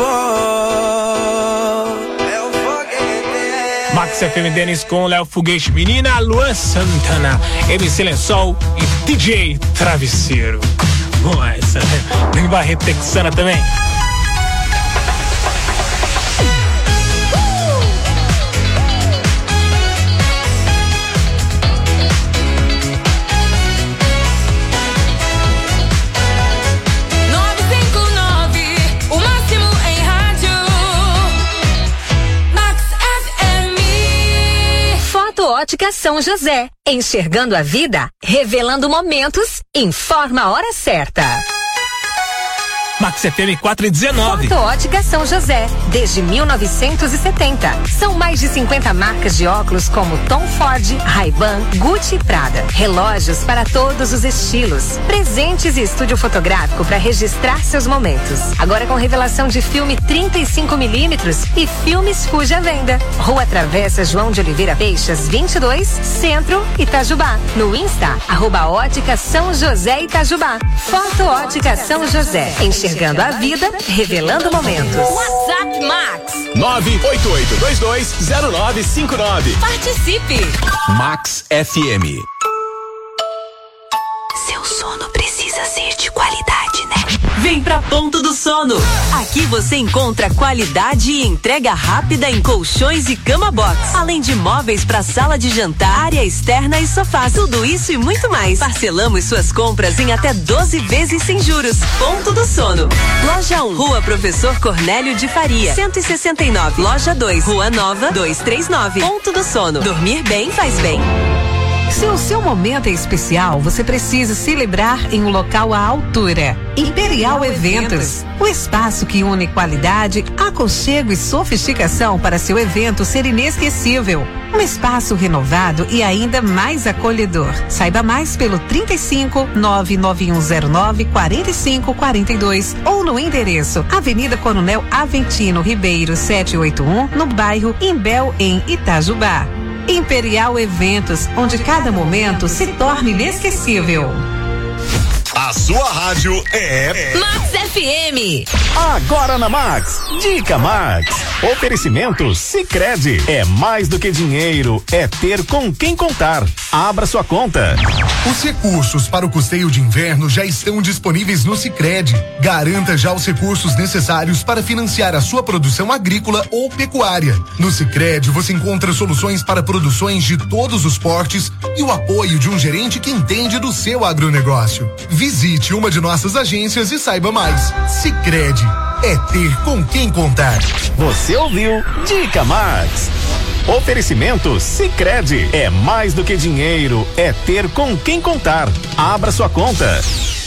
é o foguete. Max F M Denis com Léo Foguete, menina Luan Santana, M C Lençol e D J Travesseiro. Bom, essa, né? Tem Barreto Texana também. Ótica São José, enxergando a vida, revelando momentos, informa a hora certa. Max F M quatro e dezenove. Foto Ótica São José, desde mil novecentos e setenta. São mais de cinquenta marcas de óculos como Tom Ford, Ray-Ban, Gucci e Prada. Relógios para todos os estilos. Presentes e estúdio fotográfico para registrar seus momentos. Agora com revelação de filme trinta e cinco milímetros e filmes Fuji à venda. Rua Travessa João de Oliveira Peixas, vinte e dois, Centro, Itajubá. No Insta, arroba Ótica São José Itajubá. Foto Ótica São José. Enxergando Enxergando a vida, revelando momentos. WhatsApp Max. nove oito oito dois dois zero nove cinco nove. Participe. Max F M. Seu sono precisa ser de qualidade, né? Vem pra Ponto do Sono. Aqui você encontra qualidade e entrega rápida em colchões e cama box. Além de móveis pra sala de jantar, área externa e sofás. Tudo isso e muito mais. Parcelamos suas compras em até doze vezes sem juros. Ponto do Sono. Loja um, Rua Professor Cornélio de Faria, cento e sessenta e nove. Loja dois, Rua Nova, duzentos e trinta e nove. Ponto do Sono. Dormir bem faz bem. Se o seu momento é especial, você precisa celebrar em um local à altura. Imperial Eventos, o espaço que une qualidade, aconchego e sofisticação para seu evento ser inesquecível. Um espaço renovado e ainda mais acolhedor. Saiba mais pelo trinta e cinco, nove nove um zero nove, quarenta e cinco quarenta e dois ou no endereço Avenida Coronel Aventino Ribeiro setecentos e oitenta e um, no bairro Imbel, em Itajubá. Imperial Eventos, onde cada momento se torna inesquecível. A sua rádio é Max F M. Agora na Max, Dica Max. Oferecimento Sicredi. É mais do que dinheiro, é ter com quem contar. Abra sua conta. Os recursos para o custeio de inverno já estão disponíveis no Sicredi. Garanta já os recursos necessários para financiar a sua produção agrícola ou pecuária. No Sicredi você encontra soluções para produções de todos os portes e o apoio de um gerente que entende do seu agronegócio. Visite uma de nossas agências e saiba mais. Sicredi é ter com quem contar. Você ouviu Dica Max. Oferecimento Sicredi. É mais do que dinheiro, é ter com quem contar. Abra sua conta.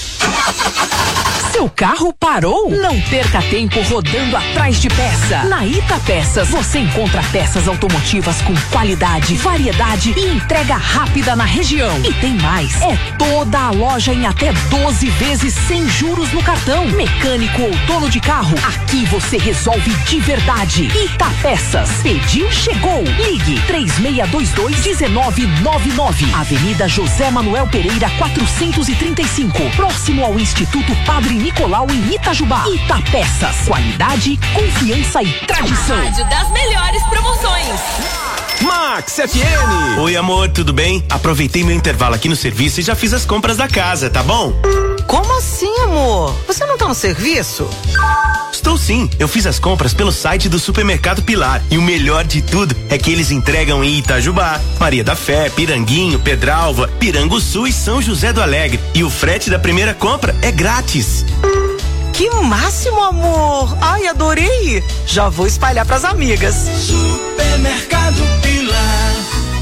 Seu carro parou? Não perca tempo rodando atrás de peça. Na Ita Peças você encontra peças automotivas com qualidade, variedade e entrega rápida na região. E tem mais, é toda a loja em até doze vezes sem juros no cartão. Mecânico ou dono de carro, aqui você resolve de verdade. Ita Peças, pediu, chegou. Ligue três seis dois dois, um nove nove nove. Avenida José Manuel Pereira quatrocentos e trinta e cinco, próximo ao Instituto Padre Nicolau em Itajubá. Itapeças, qualidade, confiança e tradição. Rádio das melhores promoções. Max F M. Oi, amor, tudo bem? Aproveitei meu intervalo aqui no serviço e já fiz as compras da casa, tá bom? Como assim, amor? Você não tá no serviço? Estou sim, eu fiz as compras pelo site do Supermercado Pilar e o melhor de tudo é que eles entregam em Itajubá, Maria da Fé, Piranguinho, Pedralva, Piranguçu e São José do Alegre. E o frete da primeira compra é grátis. Que máximo, amor! Ai, adorei! Já vou espalhar pras amigas. Supermercado Pilar.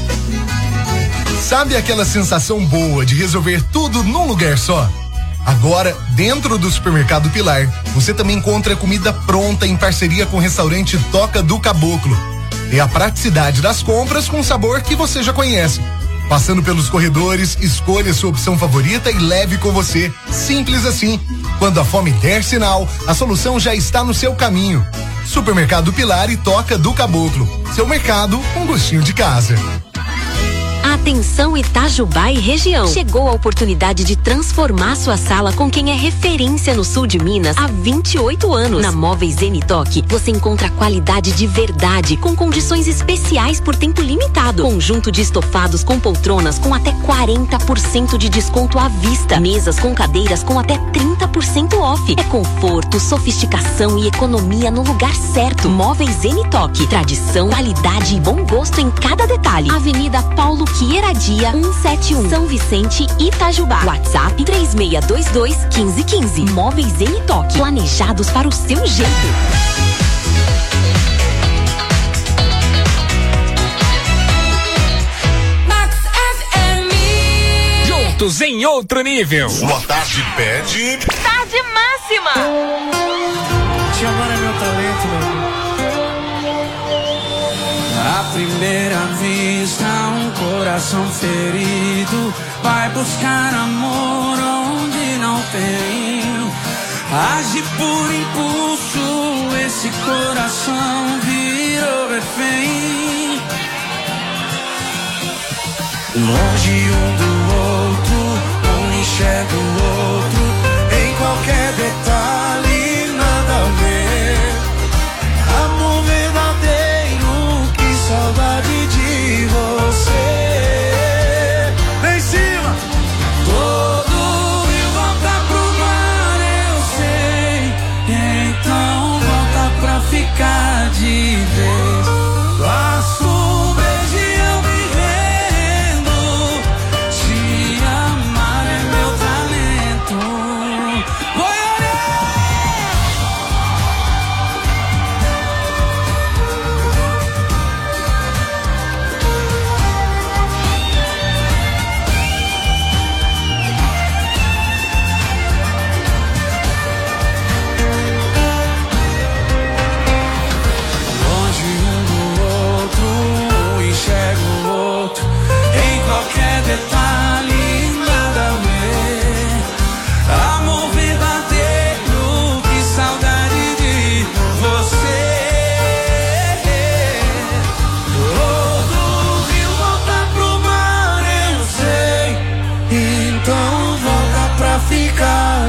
Sabe aquela sensação boa de resolver tudo num lugar só? Agora, dentro do Supermercado Pilar, você também encontra comida pronta em parceria com o restaurante Toca do Caboclo. É a praticidade das compras com sabor que você já conhece. Passando pelos corredores, escolha sua opção favorita e leve com você. Simples assim. Quando a fome der sinal, a solução já está no seu caminho. Supermercado Pilar e Toca do Caboclo. Seu mercado com gostinho de casa. Atenção Itajubá e região. Chegou a oportunidade de transformar sua sala com quem é referência no sul de Minas há vinte e oito anos. Na Móveis Zenitoque, você encontra qualidade de verdade, com condições especiais por tempo limitado. Conjunto de estofados com poltronas com até quarenta por cento de desconto à vista. Mesas com cadeiras com até trinta por cento off. É conforto, sofisticação e economia no lugar certo. Móveis Zenitoque. Tradição, qualidade e bom gosto em cada detalhe. Avenida Paulo Queiradia, cento e setenta e um, São Vicente, Itajubá. WhatsApp três seis dois dois, um cinco um cinco. Móveis Zenitoque, planejados para o seu jeito. Max F M. Juntos em outro nível. Sua tarde pede. Tarde máxima. Te amar é meu talento, meu amigo. À primeira vista, um coração ferido vai buscar amor onde não tem. Age por impulso, esse coração virou refém. Longe um do outro, um enxerga o outro em qualquer detalhe.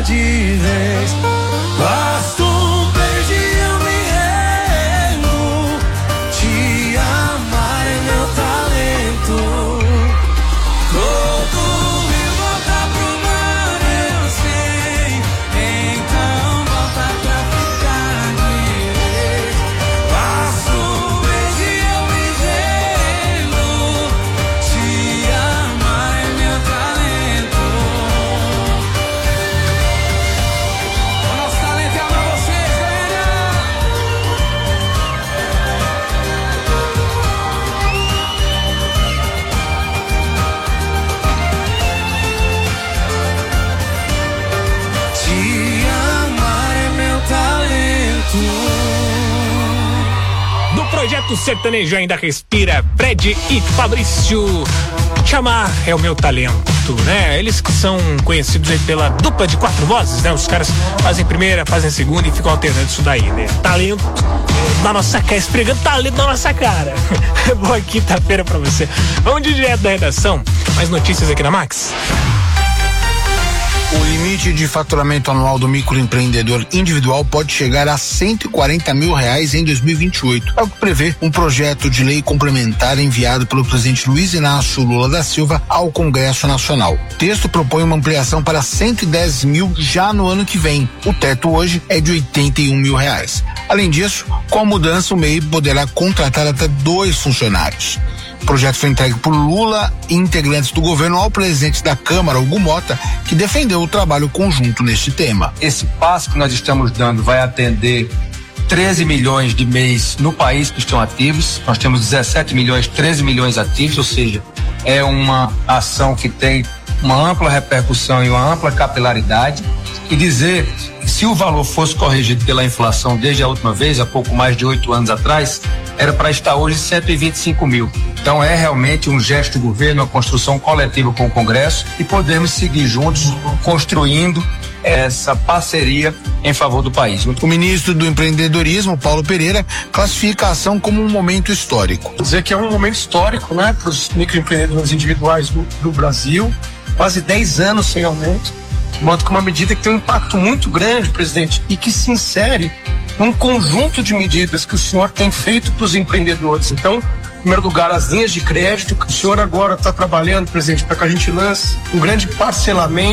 de vez. Basta um beijo e eu me rendo. Te amar é meu talento. Todo rio volta pro mar, eu sei. Então volta pra ficar de vez. Basta um beijo e eu me rendo. Te amar é meu talento. O nosso talento é amar vocês, galera. Te amar é meu talento. Do projeto sertanejo ainda respira Fred e Fabrício. Te amar é o meu talento, né? Eles que são conhecidos aí pela dupla de quatro vozes, né? Os caras fazem primeira, fazem segunda e ficam alternando isso daí, né? Talento na nossa cara, esfregando talento na nossa cara. Boa quinta-feira pra você. Vamos de direto da redação. Mais notícias aqui na Max. O limite de faturamento anual do microempreendedor individual pode chegar a cento e quarenta mil reais em dois mil e vinte e oito. É o que prevê um projeto de lei complementar enviado pelo presidente Luiz Inácio Lula da Silva ao Congresso Nacional. O texto propõe uma ampliação para cento e dez mil já no ano que vem. O teto hoje é de oitenta e um mil reais. Além disso, com a mudança, o M E I poderá contratar até dois funcionários. O projeto foi entregue por Lula e integrantes do governo ao presidente da Câmara, Hugo Mota, que defendeu o trabalho conjunto neste tema. Esse passo que nós estamos dando vai atender treze milhões de M E Is no país que estão ativos. Nós temos dezessete milhões, treze milhões ativos, ou seja, é uma ação que tem uma ampla repercussão e uma ampla capilaridade. E dizer que se o valor fosse corrigido pela inflação desde a última vez, há pouco mais de oito anos atrás, era para estar hoje cento e vinte e cinco mil. Então é realmente um gesto do governo, uma construção coletiva com o Congresso, e podemos seguir juntos construindo essa parceria em favor do país. O ministro do Empreendedorismo, Paulo Pereira, classifica a ação como um momento histórico. Dizer que é um momento histórico, né, para os microempreendedores individuais do, do Brasil, quase dez anos sem aumento, de modo que uma medida que tem um impacto muito grande, presidente, e que se insere num conjunto de medidas que o senhor tem feito para os empreendedores. Então, em primeiro lugar, as linhas de crédito que o senhor agora está trabalhando, presidente, para que a gente lance um grande parcelamento